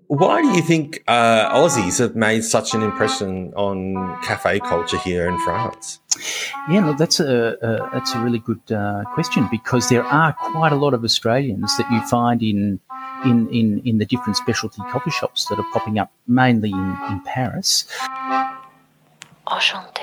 Why do you think Aussies have made such an impression on cafe culture here in France? Yeah, look, that's a really good question, because there are quite a lot of Australians that you find in the different specialty coffee shops that are popping up mainly in Paris. Enchanté.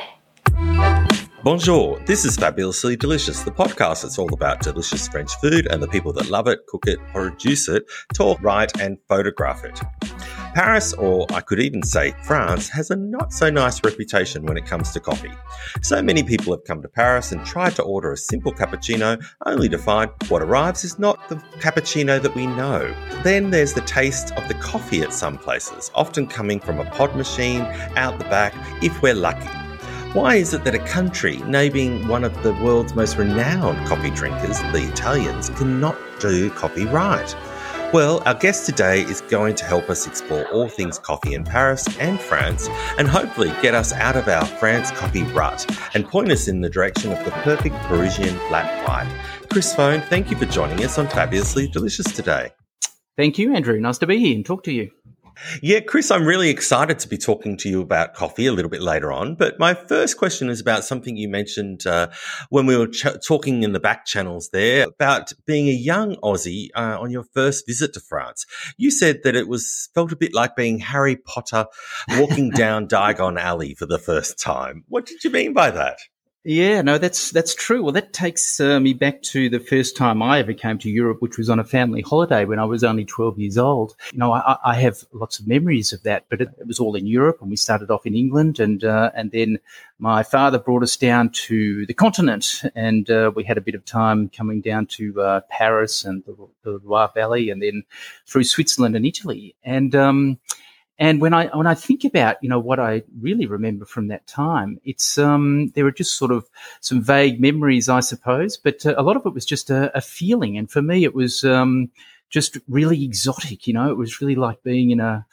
Bonjour, this is Fabulously Delicious, the podcast that's all about delicious French food and the people that love it, cook it, produce it, talk, write and photograph it. Paris, or I could even say France, has a not so nice reputation when it comes to coffee. So many people have come to Paris and tried to order a simple cappuccino, only to find what arrives is not the cappuccino that we know. Then there's the taste of the coffee at some places, often coming from a pod machine out the back if we're lucky. Why is it that a country naming one of the world's most renowned coffee drinkers, the Italians, cannot do coffee right? Well, our guest today is going to help us explore all things coffee in Paris and France, and hopefully get us out of our France coffee rut and point us in the direction of the perfect Parisian flat white. Chris Phone, thank you for joining us on Fabulously Delicious today. Thank you, Andrew. Nice to be here and talk to you. Yeah, Chris, I'm really excited to be talking to you about coffee a little bit later on. But my first question is about something you mentioned when we were talking in the back channels there about being a young Aussie on your first visit to France. You said that it felt a bit like being Harry Potter walking down Diagon Alley for the first time. What did you mean by that? Yeah, no, that's true. Well, that takes me back to the first time I ever came to Europe, which was on a family holiday when I was only 12 years old. You know, I have lots of memories of that, but it was all in Europe, and we started off in England, and then my father brought us down to the continent, and we had a bit of time coming down to Paris and the Loire Valley, and then through Switzerland and Italy, And when I think about, you know, what I really remember from that time, it's there are just sort of some vague memories, I suppose, but a lot of it was just a feeling. And for me, it was just really exotic. You know, it was really like being in a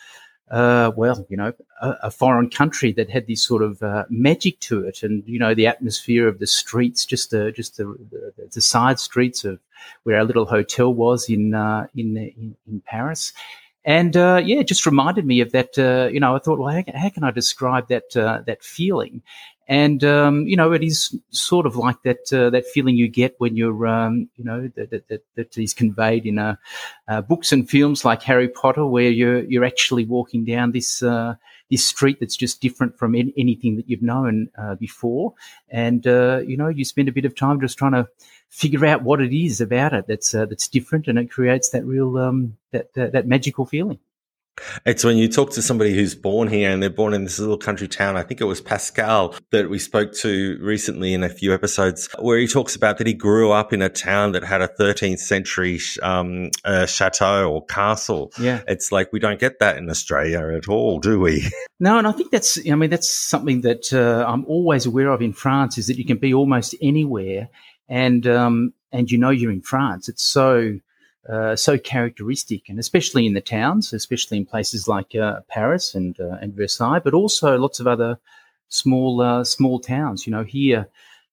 foreign country that had this sort of magic to it, and you know, the atmosphere of the streets, just the side streets of where our little hotel was in Paris. And, it just reminded me of that, I thought, well, how can I describe that feeling? And, it is sort of like that feeling you get when you're, that is conveyed in, books and films like Harry Potter, where you're actually walking down this street that's just different from anything that you've known, before. And, you spend a bit of time just trying to figure out what it is about it that's different, and it creates that real that magical feeling. It's when you talk to somebody who's born here and they're born in this little country town. I think it was Pascal that we spoke to recently in a few episodes, where he talks about that he grew up in a town that had a 13th century chateau or castle. Yeah. It's like we don't get that in Australia at all, do we? No, and I think that's something that I'm always aware of in France, is that you can be almost anywhere, and you're in France. It's so characteristic, and especially in the towns, especially in places like Paris and Versailles, but also lots of other small towns. You know, here,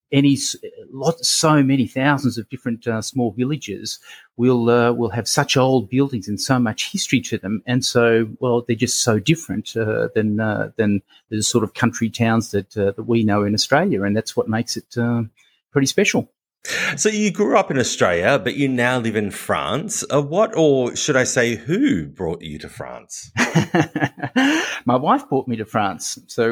so many thousands of different small villages will have such old buildings and so much history to them, and so they're just so different than the sort of country towns that we know in Australia, and that's what makes it pretty special. So you grew up in Australia, but you now live in France. What, or should I say, who brought you to France? My wife brought me to France. So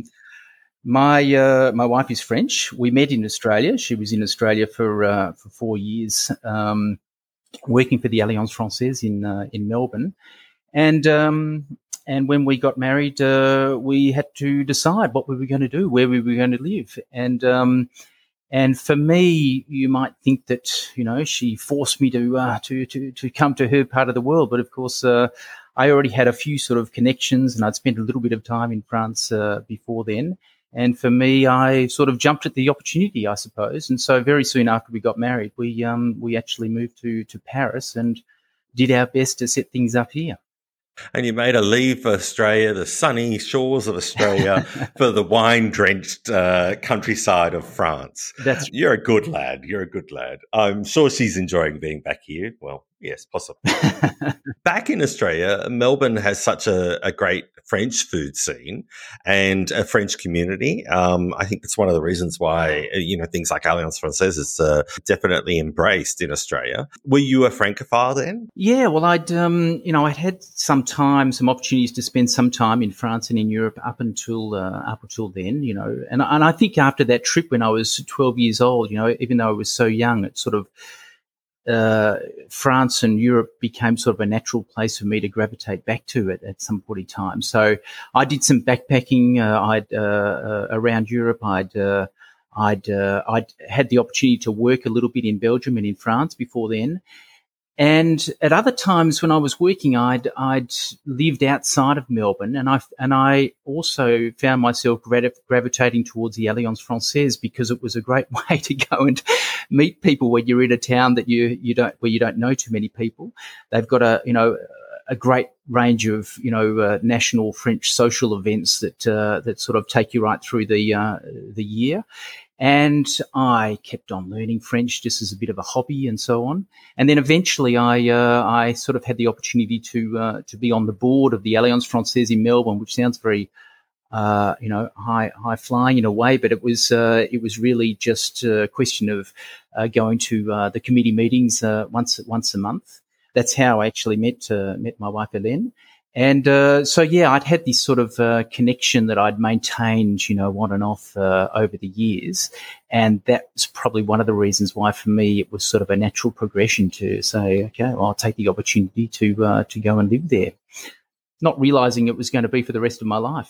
my wife is French. We met in Australia. She was in Australia for 4 years, working for the Alliance Française in Melbourne, and when we got married, we had to decide what we were going to do, where we were going to live, And for me, you might think that, you know, she forced me to come to her part of the world. But of course, I already had a few sort of connections, and I'd spent a little bit of time in France before then. And for me, I sort of jumped at the opportunity, I suppose. And so very soon after we got married, we actually moved to Paris and did our best to set things up here. And you made a leave for Australia, the sunny shores of Australia, for the wine-drenched countryside of France. You're a good lad. You're a good lad. I'm sure she's enjoying being back here. Well, Yes, possibly. Back in Australia, Melbourne has such a great French food scene and a French community. I think that's one of the reasons why, things like Alliance Francaise is definitely embraced in Australia. Were you a Francophile then? Yeah, well, I'd had some opportunities to spend some time in France and in Europe up until then, and I think after that trip when I was 12 years old, even though I was so young, it sort of, France and Europe became sort of a natural place for me to gravitate back to at some point in time. So I did some backpacking. Around Europe. I'd had the opportunity to work a little bit in Belgium and in France before then. And at other times when I was working, I'd lived outside of Melbourne, and I also found myself gravitating towards the Alliance Francaise because it was a great way to go and meet people when you're in a town that you don't know too many people. They've got a great range of national French social events that sort of take you right through the year. And I kept on learning French just as a bit of a hobby and so on. And then eventually I sort of had the opportunity to be on the board of the Alliance Francaise in Melbourne, which sounds very, high flying in a way, but it was really just a question of going to the committee meetings once a month. That's how I actually met my wife, Hélène. And I'd had this sort of connection that I'd maintained, on and off over the years. And that's probably one of the reasons why, for me, it was sort of a natural progression to say, okay, well, I'll take the opportunity to go and live there, not realizing it was going to be for the rest of my life.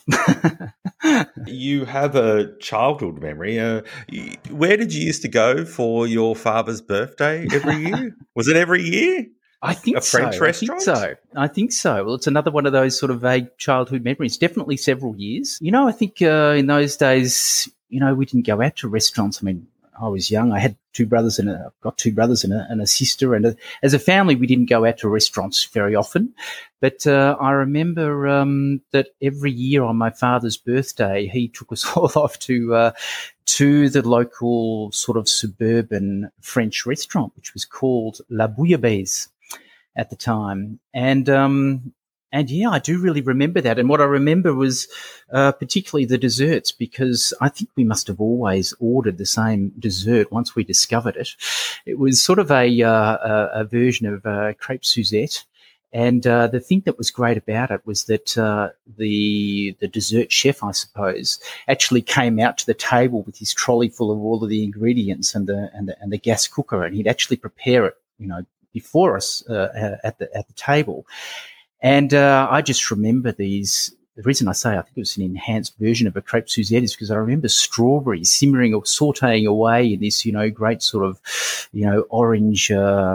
You have a childhood memory. Where did you used to go for your father's birthday every year? Was it every year? I think so. A French restaurant? I think so. Well, it's another one of those sort of vague childhood memories. Definitely several years. I think in those days, we didn't go out to restaurants. I mean, I was young. I had I've got two brothers and a sister. And as a family, we didn't go out to restaurants very often. But I remember that every year on my father's birthday, he took us all off to the local sort of suburban French restaurant, which was called La Bouillabaisse at the time. And yeah, I do really remember that. And what I remember was particularly the desserts, because I think we must have always ordered the same dessert once we discovered it. It was sort of a version of crepe Suzette. And the thing that was great about it was that the dessert chef, I suppose, actually came out to the table with his trolley full of all of the ingredients and the gas cooker, and he'd actually prepare it, before us at the table. And I just remember these. The reason I say I think it was an enhanced version of a crepe Suzette is because I remember strawberries simmering or sautéing away in this, great sort of, orange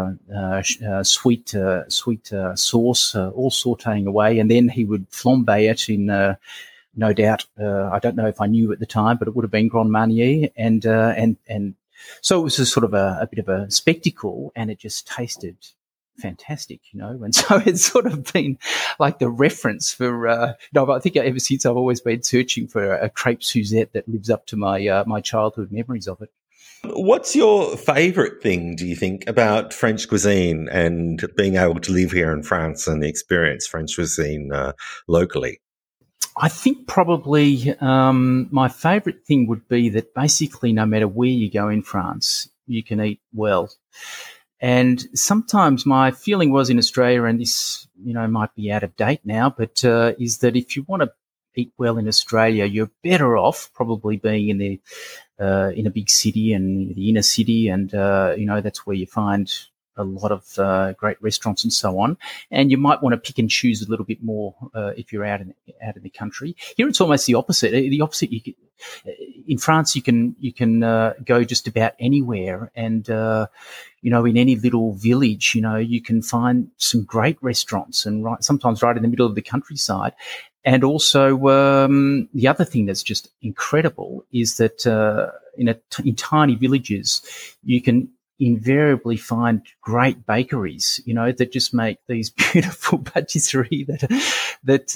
sweet sauce, all sautéing away, and then he would flambe it in. No doubt, I don't know if I knew at the time, but it would have been Grand Marnier, and so it was a sort of a bit of a spectacle, and it just tasted fantastic, and so it's sort of been like the reference for, I think ever since I've always been searching for a crepe Suzette that lives up to my childhood memories of it. What's your favourite thing, do you think, about French cuisine and being able to live here in France and experience French cuisine locally? I think probably my favourite thing would be that basically no matter where you go in France, you can eat well. And sometimes my feeling was in Australia, and this, might be out of date now, but is that if you want to eat well in Australia, you're better off probably being in a big city and the inner city, and that's where you find a lot of great restaurants and so on. And you might want to pick and choose a little bit more if you're out in the country. Here it's almost the opposite. In France, you can go just about anywhere, and in any little village, you can find some great restaurants, and sometimes right in the middle of the countryside. And also, the other thing that's just incredible is that in tiny villages, you can invariably find great bakeries, that just make these beautiful patisserie that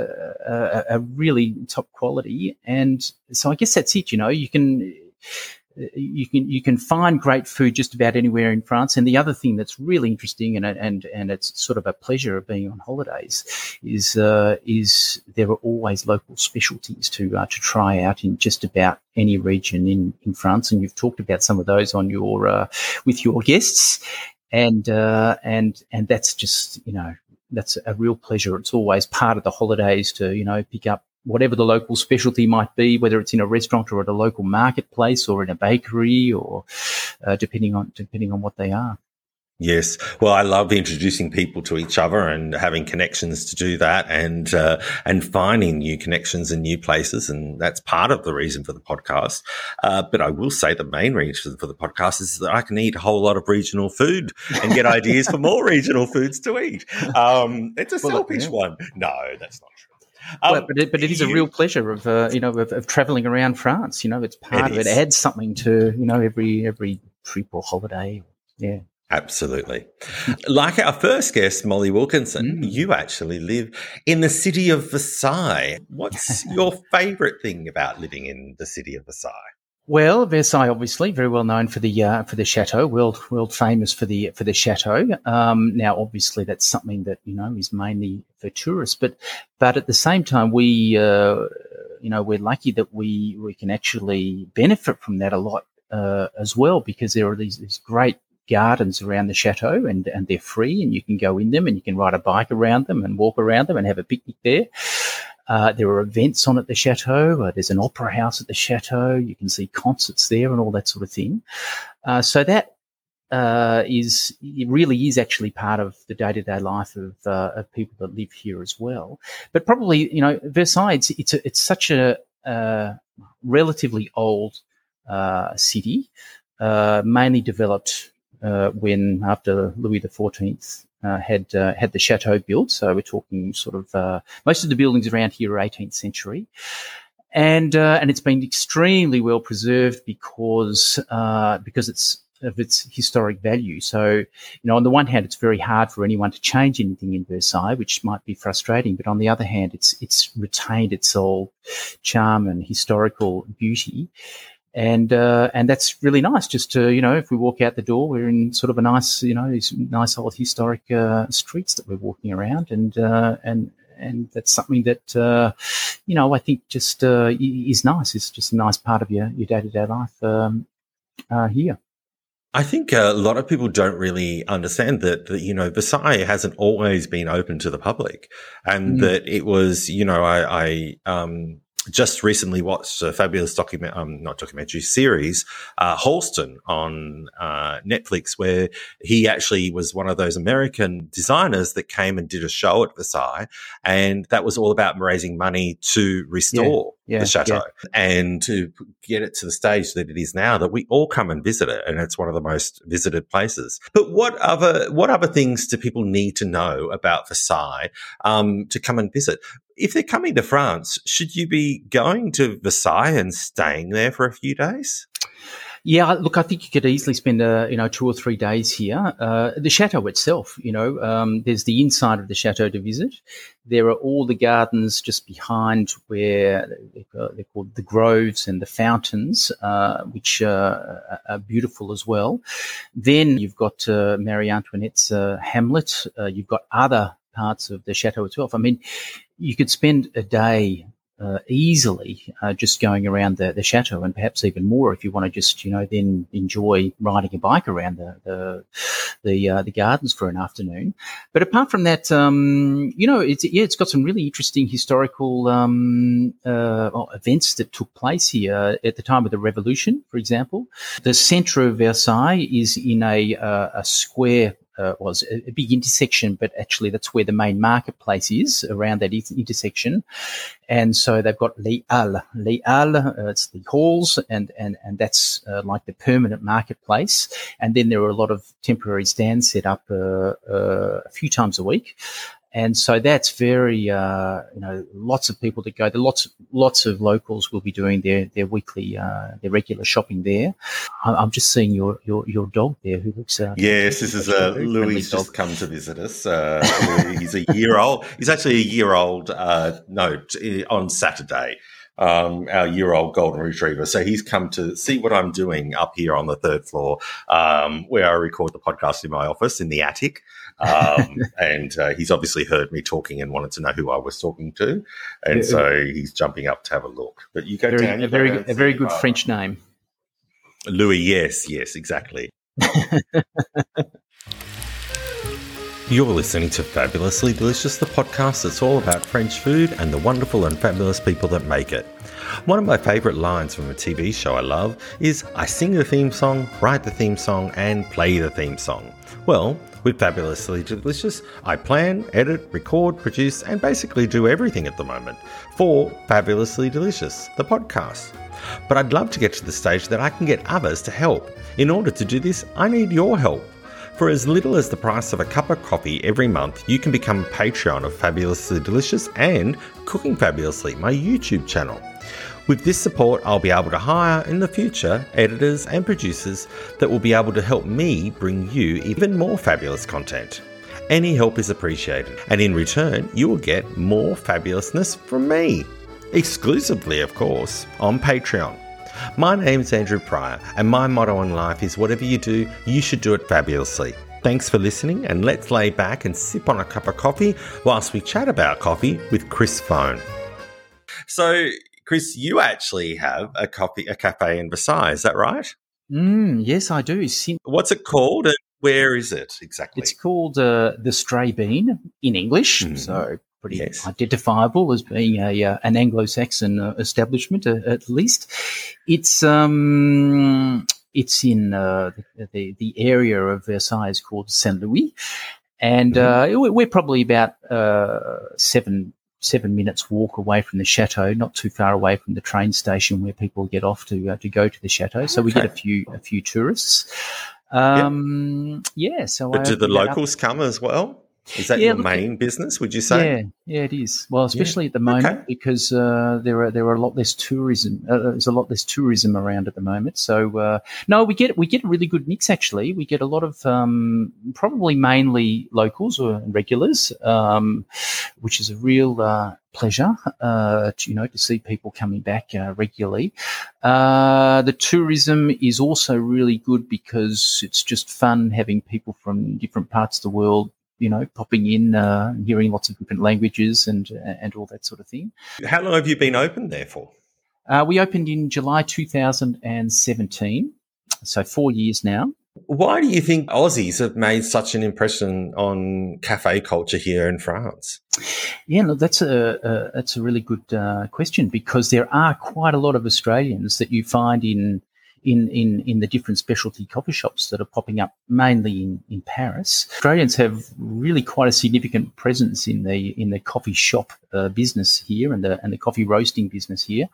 are really top quality. And so I guess that's it. You can you can find great food just about anywhere in France. And the other thing that's really interesting, and it's sort of a pleasure of being on holidays, is there are always local specialties to try out in just about any region in France. And you've talked about some of those on your with your guests, and that's just, that's a real pleasure. It's always part of the holidays to pick up whatever the local specialty might be, whether it's in a restaurant or at a local marketplace or in a bakery, or depending on what they are. Yes. Well, I love introducing people to each other and having connections to do that, and finding new connections in new places. And that's part of the reason for the podcast. But I will say the main reason for the podcast is that I can eat a whole lot of regional food and get ideas for more regional foods to eat. It's a selfish one. No, that's not true. But it is a real pleasure of travelling around France. It's part of it. It adds something to every trip or holiday. Yeah, absolutely. Like our first guest, Molly Wilkinson, you actually live in the city of Versailles. What's your favourite thing about living in the city of Versailles? Well, Versailles, obviously, very well known for the chateau, world famous for the chateau. Now, obviously, that's something that is mainly for tourists, but at the same time, we're lucky that we can actually benefit from that a lot as well, because there are these great gardens around the chateau, and they're free, and you can go in them and you can ride a bike around them and walk around them and have a picnic there. There are events on at the chateau. There's an opera house at the chateau. You can see concerts there and all that sort of thing. So that really is actually part of the day-to-day life of people that live here as well. But probably, Versailles, it's such a relatively old city, mainly developed when after Louis XIV had the chateau built. So we're talking sort of most of the buildings around here are 18th century, and it's been extremely well preserved because it's of its historic value. So on the one hand, it's very hard for anyone to change anything in Versailles, which might be frustrating. But on the other hand, it's retained its old charm and historical beauty. And that's really nice. Just to, if we walk out the door, we're in sort of a nice, these nice old historic streets that we're walking around, and that's something that I think just is nice. It's just a nice part of your day-to-day life here. I think a lot of people don't really understand that Versailles hasn't always been open to the public, and that it was, I just recently watched a fabulous documentary series, Halston on Netflix, where he actually was one of those American designers that came and did a show at Versailles, and that was all about raising money to restore the chateau and to get it to the stage that it is now, that we all come and visit it, and it's one of the most visited places. But what other things do people need to know about Versailles to come and visit? If they're coming to France, should you be going to Versailles and staying there for a few days? Yeah, look, I think you could easily spend 2 or 3 days here. The chateau itself, there's the inside of the chateau to visit. There are all the gardens just behind where they're called the groves and the fountains, which are beautiful as well. Then you've got Marie Antoinette's Hamlet. You've got other parts of the chateau itself. I mean, you could spend a day easily just going around the chateau, and perhaps even more if you want to just then enjoy riding a bike around the gardens for an afternoon. But apart from that, it's got some really interesting historical events that took place here at the time of the Revolution. For example, the centre of Versailles is in a square. Was a big intersection, but actually that's where the main marketplace is, around that intersection. And so they've got Les Halles. Les Halles, it's the halls, and that's like the permanent marketplace. And then there are a lot of temporary stands set up a few times a week. And so that's very, lots of people that go there. Lots of locals will be doing their weekly, their regular shopping there. I'm just seeing your dog there, who looks. Yes, this is Louis. Just come to visit us. He's a year old. He's actually a year old. On Saturday. our year-old golden retriever. So he's come to see what I'm doing up here on the third floor, where I record the podcast in my office in the attic. And he's obviously heard me talking and wanted to know who I was talking to, and so he's jumping up to have a look. But you go down. A very good French name. Louis, yes, exactly. You're listening to Fabulously Delicious, the podcast that's all about French food and the wonderful and fabulous people that make it. One of my favourite lines from a TV show I love is, I sing the theme song, write the theme song, and play the theme song. Well, with Fabulously Delicious, I plan, edit, record, produce, and basically do everything at the moment for Fabulously Delicious, the podcast. But I'd love to get to the stage that I can get others to help. In order to do this, I need your help. For as little as the price of a cup of coffee every month, you can become a Patreon of Fabulously Delicious and Cooking Fabulously, my YouTube channel. With this support, I'll be able to hire in the future editors and producers that will be able to help me bring you even more fabulous content. Any help is appreciated, and in return, you will get more fabulousness from me. Exclusively, of course, on Patreon. My name's Andrew Pryor, and my motto in life is whatever you do, you should do it fabulously. Thanks for listening, and let's lay back and sip on a cup of coffee whilst we chat about coffee with Chris Phone. So, Chris, you actually have a cafe in Versailles, is that right? Yes, I do. What's it called, and where is it exactly? It's called the Stray Bean in English, so pretty identifiable as being an Anglo-Saxon establishment at least. It's in the area of Versailles called Saint Louis, and we're probably about 7 minutes walk away from the chateau, not too far away from the train station where people get off to go to the chateau. So we get a few tourists. So but do the locals come as well? Is that your main business, would you say? Yeah, it is. Well, especially at the moment because there are a lot less tourism. There's a lot less tourism around at the moment. So no, we get a really good mix. Actually, we get a lot of probably mainly locals or regulars, which is a real pleasure. To see people coming back regularly. The tourism is also really good because it's just fun having people from different parts of the world, popping in, hearing lots of different languages and all that sort of thing. How long have you been open there for? We opened in July 2017, so 4 years now. Why do you think Aussies have made such an impression on cafe culture here in France? Yeah, look, that's a really good question, because there are quite a lot of Australians that you find in the different specialty coffee shops that are popping up mainly in Paris. Australians have really quite a significant presence in the coffee shop business here and the coffee roasting business here.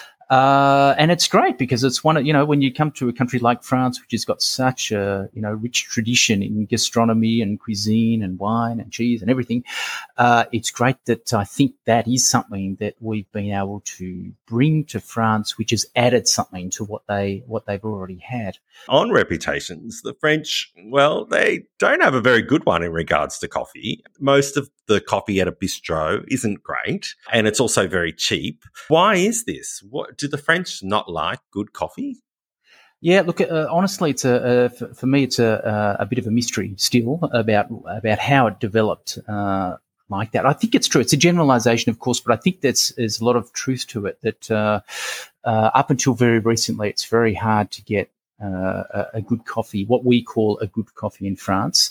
And it's great because it's one of, when you come to a country like France, which has got such a, rich tradition in gastronomy and cuisine and wine and cheese and everything, it's great that I think that is something that we've been able to bring to France, which has added something to what they've already had. On reputations, the French, well, they don't have a very good one in regards to coffee. Most of the coffee at a bistro isn't great, and it's also very cheap. Why is this? What do the French not like good coffee? Yeah, look, honestly, it's for me, it's a bit of a mystery still about how it developed like that. I think it's true. It's a generalization, of course, but I think there's a lot of truth to it that up until very recently, it's very hard to get a good coffee, what we call a good coffee in France.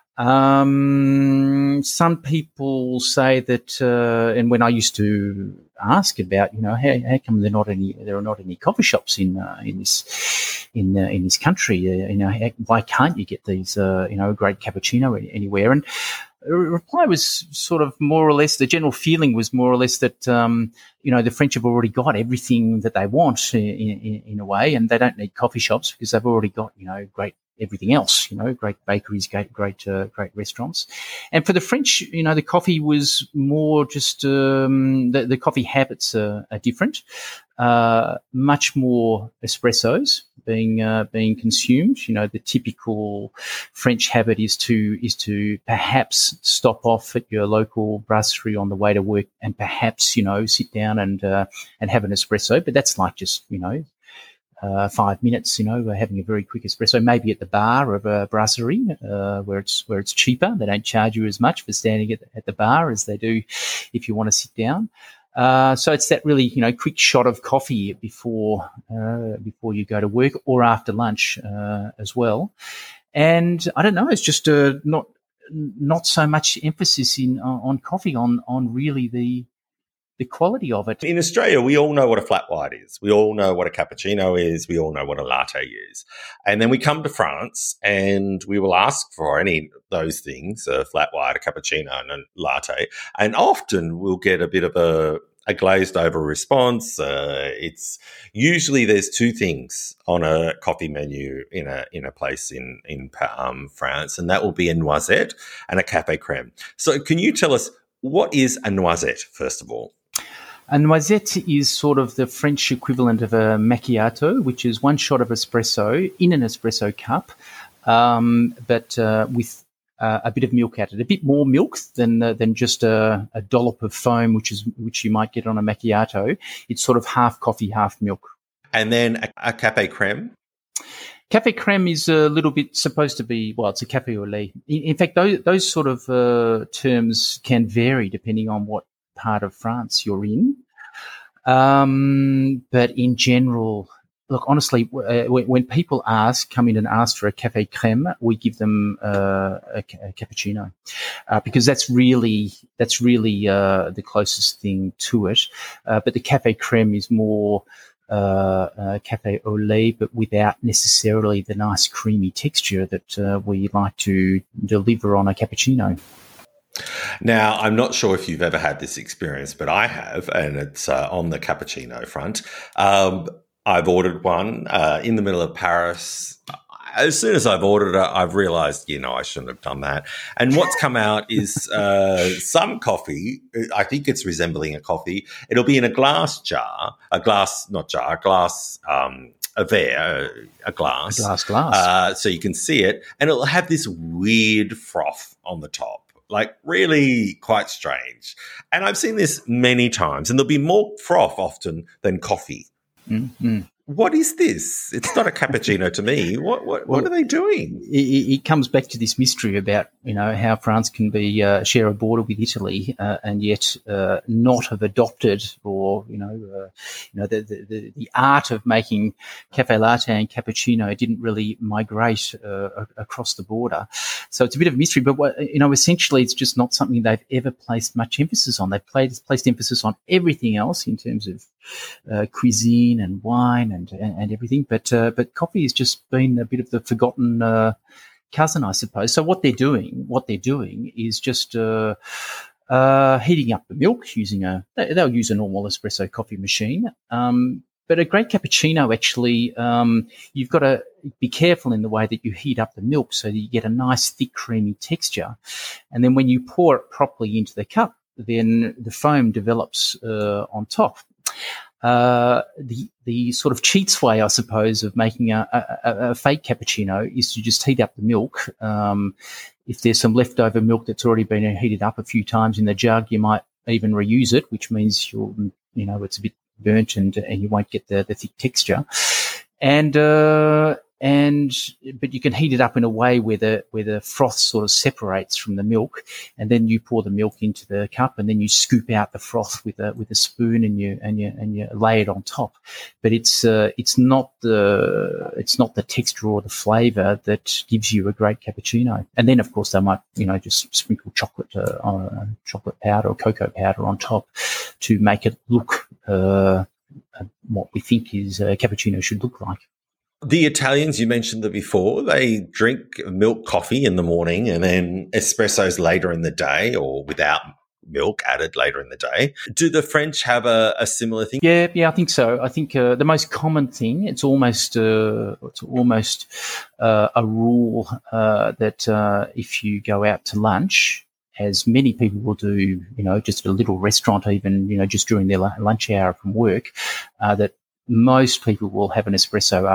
Some people say that, and when I used to ask about, how come there are not any coffee shops in this country? Why can't you get these, a great cappuccino anywhere? And the reply was sort of more or less, the general feeling was more or less that, the French have already got everything that they want in a way, and they don't need coffee shops because they've already got, great everything else. Great bakeries, great restaurants. And for the French, the coffee was more just the coffee habits are different. Much more espressos being consumed. The typical French habit is to perhaps stop off at your local brasserie on the way to work and perhaps sit down and have an espresso. But that's like just 5 minutes. Having a very quick espresso, maybe at the bar of a brasserie where it's cheaper. They don't charge you as much for standing at the bar as they do if you want to sit down. So it's that really, quick shot of coffee before you go to work or after lunch as well. And I don't know, it's just not so much emphasis on coffee, on really the quality of it. In Australia, we all know what a flat white is. We all know what a cappuccino is. We all know what a latte is. And then we come to France and we will ask for any of those things, a flat white, a cappuccino and a latte. And often we'll get a bit of a glazed over response. It's usually there's two things on a coffee menu in a place in France, and that will be a noisette and a café crème. So can you tell us what is a noisette, first of all? A noisette is sort of the French equivalent of a macchiato, which is one shot of espresso in an espresso cup, but with a bit of milk added, a bit more milk than just a dollop of foam, which you might get on a macchiato. It's sort of half coffee, half milk. And then a café crème? Café crème is a little bit supposed to be, it's a café au lait. In fact, those sort of terms can vary depending on what part of France you're in. But in general, look, honestly, when people come in and ask for a café crème, we give them a cappuccino because that's really the closest thing to it. But the café crème is more café au lait, but without necessarily the nice creamy texture that we like to deliver on a cappuccino. Now, I'm not sure if you've ever had this experience, but I have, and it's on the cappuccino front. I've ordered one in the middle of Paris. As soon as I've ordered it, I've realised, I shouldn't have done that. And what's come out is some coffee. I think it's resembling a coffee. It'll be in a glass jar, a glass. A verre, a glass. A glass. So you can see it, and it'll have this weird froth on the top. Like really quite strange. And I've seen this many times, and there'll be more froth often than coffee. Mm-hmm. What is this? It's not a cappuccino to me. What are they doing? It comes back to this mystery about how France can be share a border with Italy and yet not have adopted or the art of making cafe latte and cappuccino didn't really migrate across the border. So it's a bit of a mystery. But essentially, it's just not something they've ever placed much emphasis on. They've placed emphasis on everything else in terms of cuisine and wine and everything, but coffee has just been a bit of the forgotten cousin, I suppose. So what they're doing is just heating up the milk using they'll use a normal espresso coffee machine. But a great cappuccino, actually, you've got to be careful in the way that you heat up the milk so that you get a nice, thick, creamy texture. And then when you pour it properly into the cup, then the foam develops on top. The sort of cheats way, I suppose, of making a fake cappuccino is to just heat up the milk. If there's some leftover milk that's already been heated up a few times in the jug, you might even reuse it, which means it's a bit burnt and you won't get the thick texture. But you can heat it up in a way where the froth sort of separates from the milk, and then you pour the milk into the cup, and then you scoop out the froth with a spoon and you lay it on top. But it's not the texture or the flavour that gives you a great cappuccino. And then of course they might just sprinkle chocolate powder or cocoa powder on top to make it look what we think is a cappuccino should look like. The Italians, you mentioned them before, they drink milk coffee in the morning and then espressos later in the day or without milk added later in the day. Do the French have a similar thing? Yeah, I think so. I think the most common thing, it's almost a rule that if you go out to lunch, as many people will do, just at a little restaurant, even, just during their lunch hour from work, that most people will have an espresso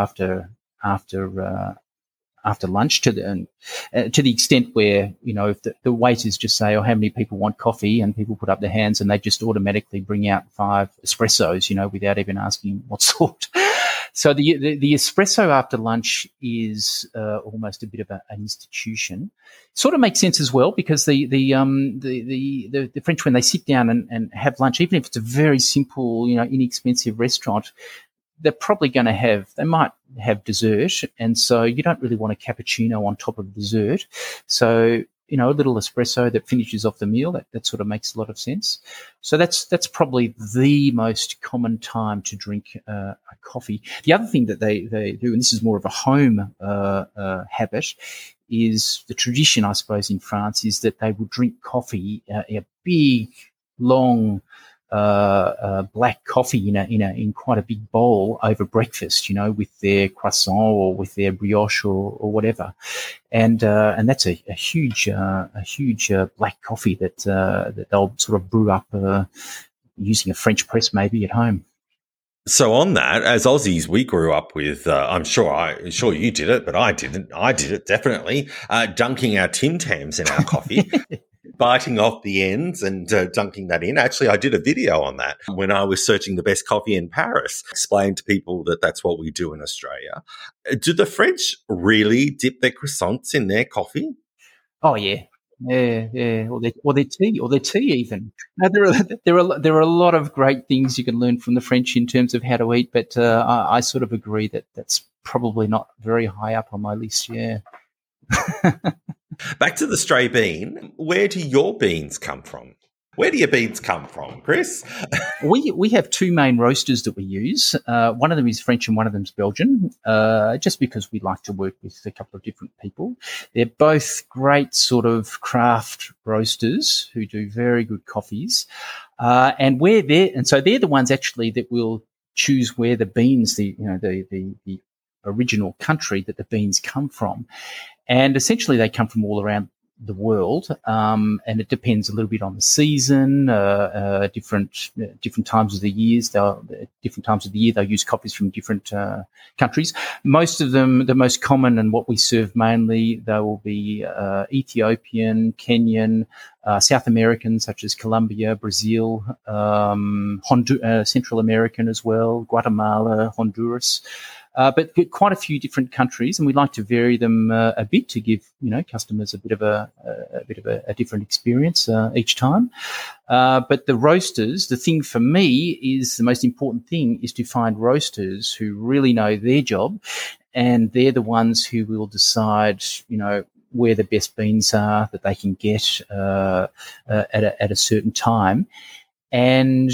after lunch to the extent where, if the waiters just say, how many people want coffee, and people put up their hands and they just automatically bring out 5 espressos, without even asking what sort. So the espresso after lunch is almost a bit of an institution. It sort of makes sense as well, because the French, when they sit down and have lunch, even if it's a very simple, inexpensive restaurant, they're probably going to they might have dessert, and so you don't really want a cappuccino on top of dessert. So, a little espresso that finishes off the meal, that sort of makes a lot of sense. So that's probably the most common time to drink a coffee. The other thing that they do, and this is more of a home habit, is the tradition, I suppose, in France, is that they will drink coffee, a big, long, black coffee in quite a big bowl over breakfast, with their croissant or with their brioche or whatever, and that's a huge black coffee that they'll sort of brew up using a French press maybe at home. So on that, as Aussies, we grew up with, I'm sure you did it, but I didn't. I did it definitely, dunking our Tim Tams in our coffee. Biting off the ends and dunking that in. Actually, I did a video on that when I was searching the best coffee in Paris. Explained to people that that's what we do in Australia. Do the French really dip their croissants in their coffee? Oh yeah, or their tea even. Now, there are a lot of great things you can learn from the French in terms of how to eat, but I sort of agree that that's probably not very high up on my list. Yeah. Back to the stray bean. Where do your beans come from? Where do your beans come from, Chris? We have 2 main roasters that we use. One of them is French and one of them is Belgian, just because we like to work with a couple of different people. They're both great sort of craft roasters who do very good coffees. And so they're the ones actually that will choose where the beans, the original country that the beans come from. And essentially they come from all around the world, and it depends a little bit on the season, different times of the years. Different times of the year they'll use coffees from different countries. Most of them, the most common and what we serve mainly, they will be Ethiopian, Kenyan, South American, such as Colombia, Brazil, Central American as well, Guatemala, Honduras. But quite a few different countries, and we like to vary them a bit to give customers a bit of a different experience each time. But the roasters, the thing for me is the most important thing is to find roasters who really know their job, and they're the ones who will decide where the best beans are that they can get at a certain time, and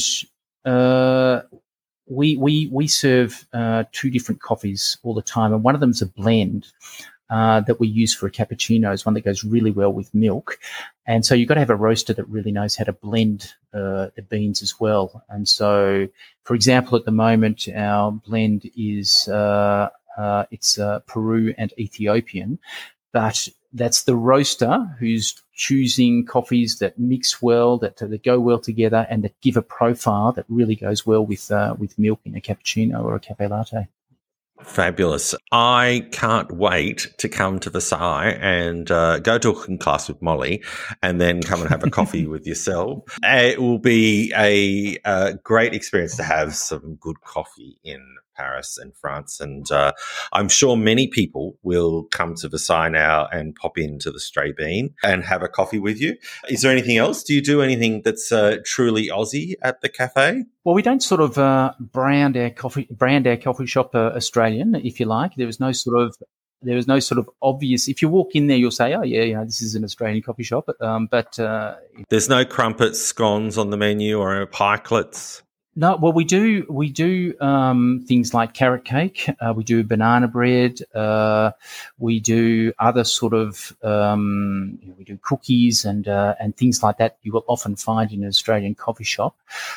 We serve 2 different coffees all the time, and one of them is a blend that we use for a cappuccino. It's one that goes really well with milk, and so you've got to have a roaster that really knows how to blend the beans as well. And so, for example, at the moment, our blend is it's Peru and Ethiopian, but that's the roaster who's choosing coffees that mix well, that go well together, and that give a profile that really goes well with milk in a cappuccino or a cafe latte. Fabulous. I can't wait to come to Versailles and go to a cooking class with Molly and then come and have a coffee with yourself. It will be a great experience to have some good coffee in Paris and France. And I'm sure many people will come to Versailles now and pop into the Stray Bean and have a coffee with you. Is there anything else? Do you do anything that's truly Aussie at the cafe? Well, we don't sort of brand our coffee shop Australian, if you like. There is no sort of obvious. If you walk in there, you'll say, "Oh, yeah, this is an Australian coffee shop." But there's no crumpets, scones on the menu or pikelets. No, well, we do things like carrot cake. We do banana bread. We do other sort of we do cookies and things like that. You will often find in an Australian coffee shop.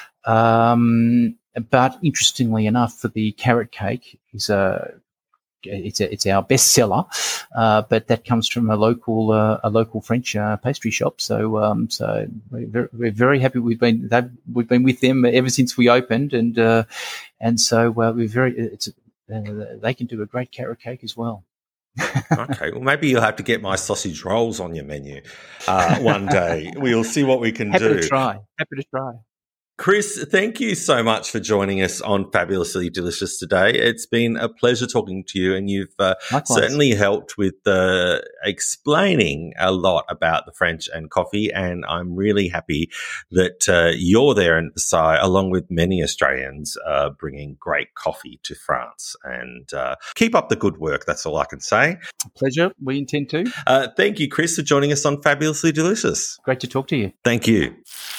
But interestingly enough, for the carrot cake is it's our best seller, but that comes from a local French pastry shop. So we're very happy. We've been with them ever since we opened, and so we're very. They can do a great carrot cake as well. Okay, well, maybe you'll have to get my sausage rolls on your menu one day. We'll see what we can do. Happy to try. Chris, thank you so much for joining us on Fabulously Delicious today. It's been a pleasure talking to you, and you've certainly helped with explaining a lot about the French and coffee, and I'm really happy that you're there in Versailles, along with many Australians, bringing great coffee to France. And keep up the good work, that's all I can say. Pleasure, we intend to. Thank you, Chris, for joining us on Fabulously Delicious. Great to talk to you. Thank you.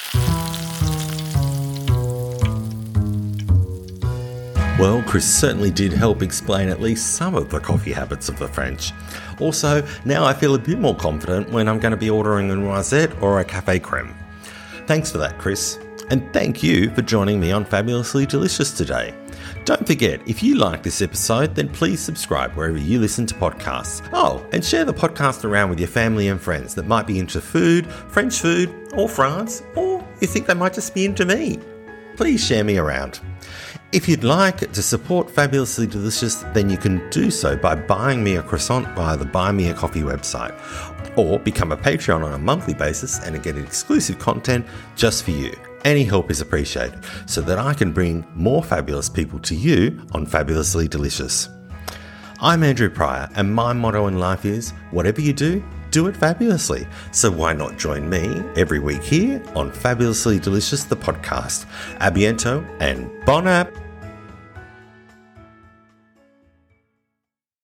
Well, Chris certainly did help explain at least some of the coffee habits of the French. Also, now I feel a bit more confident when I'm going to be ordering a noisette or a café crème. Thanks for that, Chris. And thank you for joining me on Fabulously Delicious today. Don't forget, if you like this episode, then please subscribe wherever you listen to podcasts. Oh, and share the podcast around with your family and friends that might be into food, French food, or France, or you think they might just be into me. Please share me around. If you'd like to support Fabulously Delicious, then you can do so by buying me a croissant via the Buy Me a Coffee website, or become a Patreon on a monthly basis and get exclusive content just for you. Any help is appreciated so that I can bring more fabulous people to you on Fabulously Delicious. I'm Andrew Pryor, and my motto in life is, whatever you do, do it fabulously. So why not join me every week here on Fabulously Delicious, the podcast. A bientôt and bon app.